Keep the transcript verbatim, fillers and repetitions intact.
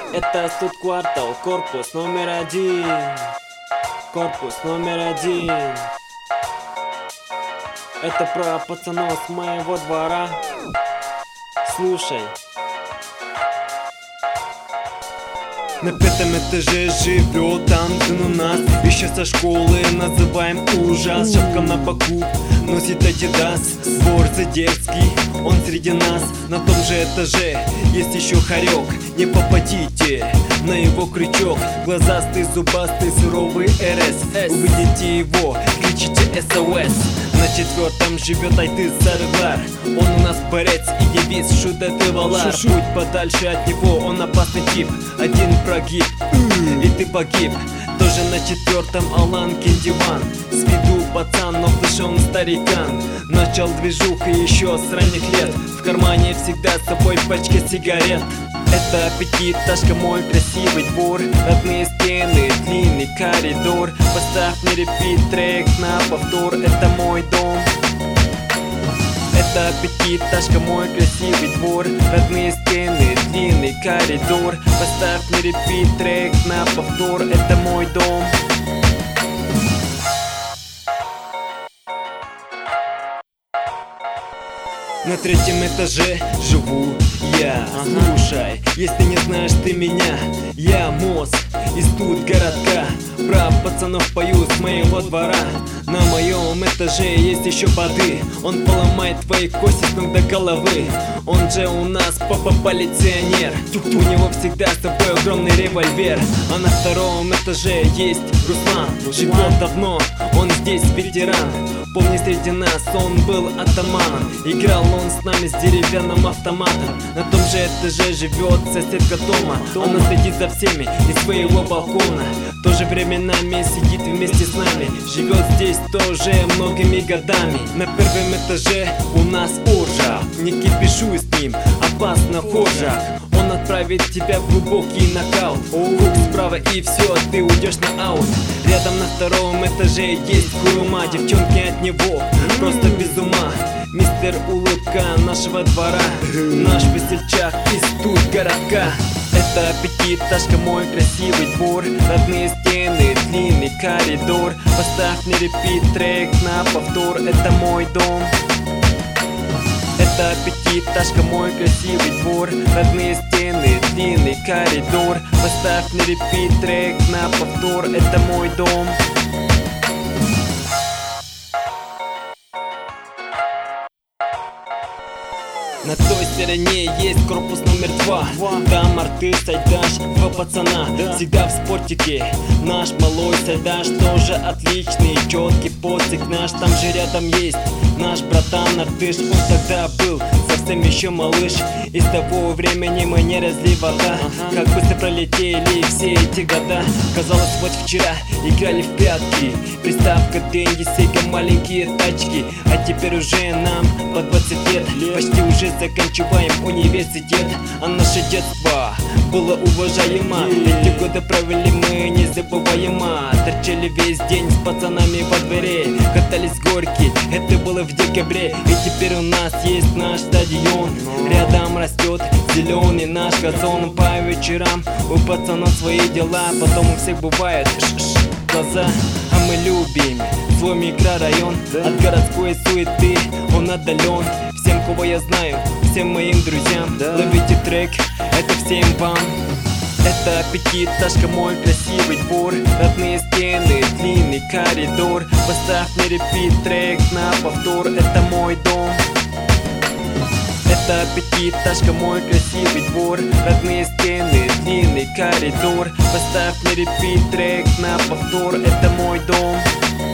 Это студквартал, корпус номер один. Корпус номер один. Это про пацанов с моего двора. Слушай. На пятом этаже живет Антон у нас. Еще со школы называем ужас. Шапка на боку, носит адидас. Борзый дерзкий, он среди нас. На том же этаже есть еще хорек. Не попадите на его крючок. Глазастый, зубастый, суровый эр эс. Увидите его, кричите эс о эс. На четвертом живет Айтыс Сарыглар. Он у нас борец и девиз Шуда ты валар. Путь подальше от него, он опасный тип. Один прогиб, и ты погиб. Тоже на четвертом Алан Кендиван. С виду пацан, но в душе он старикан. Начал движуху еще с ранних лет. В кармане всегда с собой пачка сигарет. Это пятиэтажка, мой красивый двор. Родные стены, длинный коридор. Поставь мне репит трек на повтор. Это мой дом. Это пятиэтажка, мой красивый двор. Родные стены, длинный коридор. Поставь мне репит трек на повтор. Это мой дом. На третьем этаже живу я. Слушай, если не знаешь ты меня, я Мосс из тут городка. Про пацанов пою с моего двора. На моем этаже есть еще бады. Он поломает твои кости с ног до головы. Он же у нас папа-полиционер. У него всегда с собой огромный револьвер. А на втором этаже есть Руслан. Живет давно, он здесь ветеран. Помни, среди нас он был атаманом. Играл он с нами с деревянным автоматом. На том же этаже живет соседка Тома. Она следит за всеми из своего балкона. Тоже временами сидит вместе с нами. Живет здесь тоже многими годами. На первом этаже у нас Оржа. Не кипишуй с ним, опасно хожак. Он отправит тебя в глубокий нокаут. Хук справа и все, ты уйдешь на аут. Рядом на втором этаже есть Курума. Девчонки от него просто без ума. Мистер Улыбка нашего двора. Наш весельчак из тут городка. Это пятиэтажка, мой красивый двор. Родные стены, длинный коридор. Поставь мне репит трек на повтор. Это мой дом. Это пятиэтажка, мой красивый двор. Родные стены, длинный коридор. Поставь мне репит трек на повтор. Это мой дом. На той стороне есть корпус номер два. Там Артыс, Айдаш, два пацана. Всегда в спортике. Наш малой Сайдаш тоже отличный, четкий подсик наш. Там же рядом есть наш братан Артыш. Он тогда был совсем еще малыш. И с того времени мы не разли вода. Как быстро пролетели все эти года. Казалось, вот вчера играли в прятки. Приставка Денди, Сега, маленькие тачки. А теперь уже нам по двадцать лет. Почти уже заканчиваем университет. А наше детство было уважаемо. Эти годы провели мы незабываемо. Торчали весь день с пацанами во дворе. Катались с горки, это было в декабре. И теперь у нас есть наш стадион. Рядом растет зеленый наш газон. По вечерам у пацанов свои дела. Потом у всех бывает глаза. А мы любим свой микрорайон. От городской суеты он отдален. Всем, кого я знаю, всем моим друзьям, ловите трек, это всем вам. Это пятиэтажка, мой красивый двор. Родные стены, длинный коридор. Поставь мне репит трек на повтор. Это мой дом. Это пятиэтажка, мой красивый двор. Родные стены, длинный коридор. Поставь мне репит трек на повтор. Это мой дом.